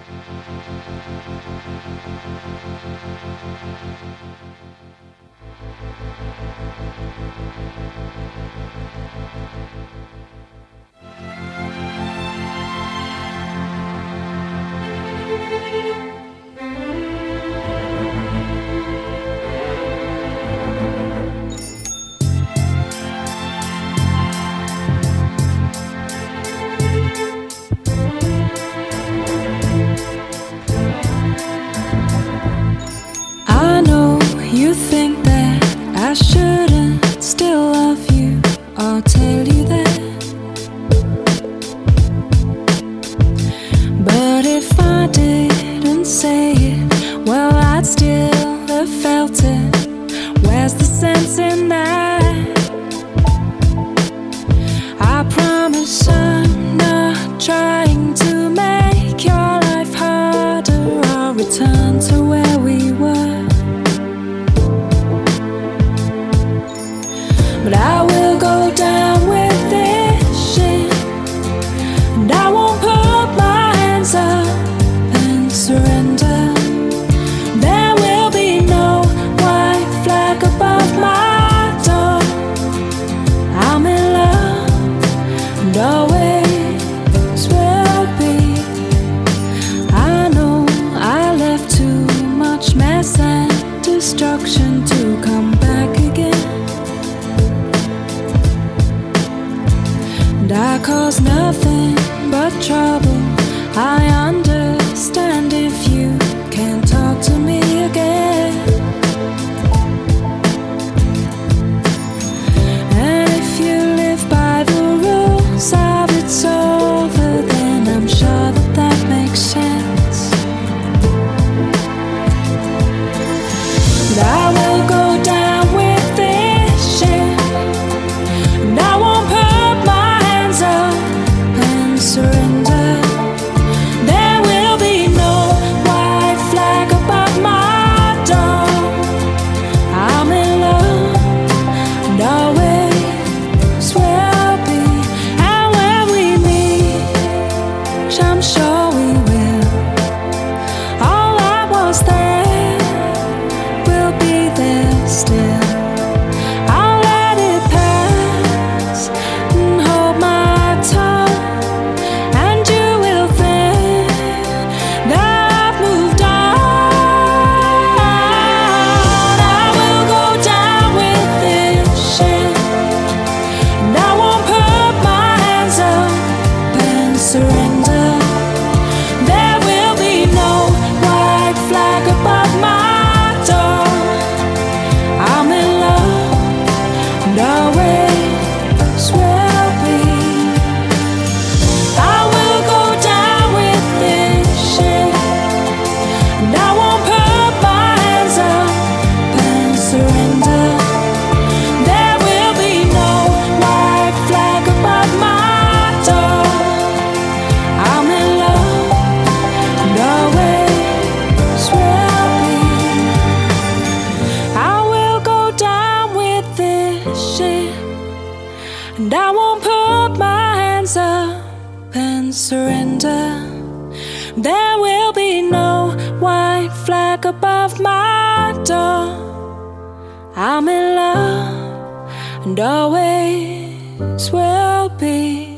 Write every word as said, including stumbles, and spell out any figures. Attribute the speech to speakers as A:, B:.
A: I know you think that I shouldn't still love you or tell you that, but if I didn't say it, well, I'd still have felt it. Where's the sense in that? I promise I'm not trying to make your life harder. I'll return to where we were, but I will go down with this shit, and I won't put my hands up and surrender. There will be no white flag above my door. I'm in love and always will be. I know I left too much mess and destruction to come back again, and I cause nothing but trouble. I understand if you can't talk to me again, and if you live by the rules of it's over, then I'm sure that that makes sense. But I will go down with this shit, and I won't put my hands up and surrender. There will be no white flag above my door. I'm in love and always will be. And when we meet, which I'm sure we will, all that was there will be there still. I'll let it pass and hold my tongue, and you will think that I've moved on. I will go down with this shit, and I won't put my hands up and surrender. There will be no white flag above my door. I'm in love and always will be. I will go down with this shit, and I won't put my hands up and surrender. There will be no white flag above my door. I'm in love and always will be. I will go down with this shit, and I won't put my hands up and surrender. There will be no white flag above my door. I'm in love and always will be.